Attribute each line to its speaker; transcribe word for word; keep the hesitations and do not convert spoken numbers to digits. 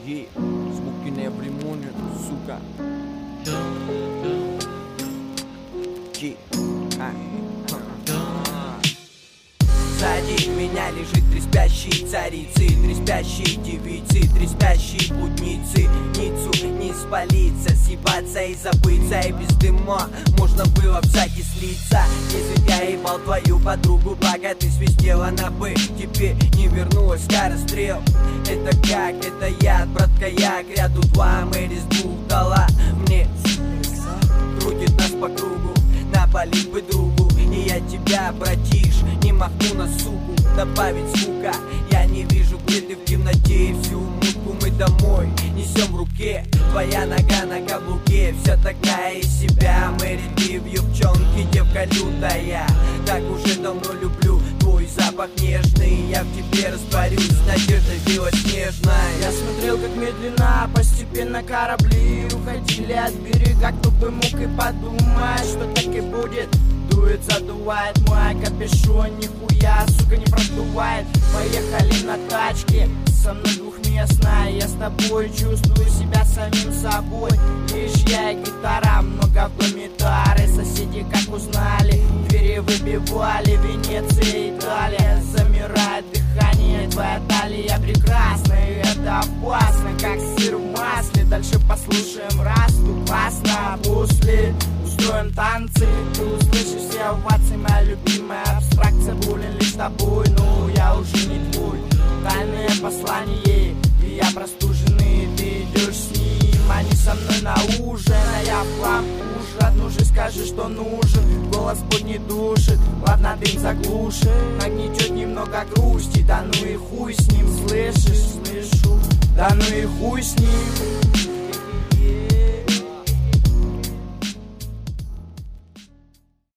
Speaker 1: Yeah, smoking every morning, сука. Yeah, сзади меня лежит три спящие царицы, три спящие девицы, три спящие блудницы. Ницу не спалиться, съебаться и забыться. И без дыма можно было в закислиться. Если я ебал твою подругу, пока ты свистела на «Б», теперь не вернулась скорострел. Это как, это яд, братка, я к ряду два, Мэри с двух дала мне. Крутит нас по кругу, напалить бы другу. И я тебя, братиш, не махну на суку. Добавить звука, я не вижу, где ты в темноте. И всю мутку мы домой несем в руке. Твоя нога на каблуке, вся такая из себя. Мэри, ты в юбчонке, девка лютая. Так уже давно люблю твой запах нежный. Я в тебе растворюсь, надеждой белоснежной.
Speaker 2: Я смотрел, как медленно, постепенно корабли уходили от берега. Кто бы мог и подумать, что так и будет. Дует, задувает мой капюшон, нихуя, сука, не продувает. Поехали на тачке, со мной двухместная. Я с тобой чувствую себя самим собой. Лишь я и гитара, много в доме тары. Соседи как узнали, двери выбивали. Венеция, Италия, замирает дыхание. Твоя талия прекрасна, и это опасно, как сыр в масле. Дальше послушаем Расту, классно. После устроим танцы, ты услышишь все овации. Моя любимая абстракция, булин лишь тобой. Ну, я уже не твой. Тайное послание, и я простуженный. Ты идешь с ним, они со мной на ужин. А я в хлам уже, одну же скажи, что нужен. Голос подни душит, ладно, дым заглушит. Нагнетет немного грусти, да ну и хуй с ним. Слышишь, слышу, да ну и хуй с ним.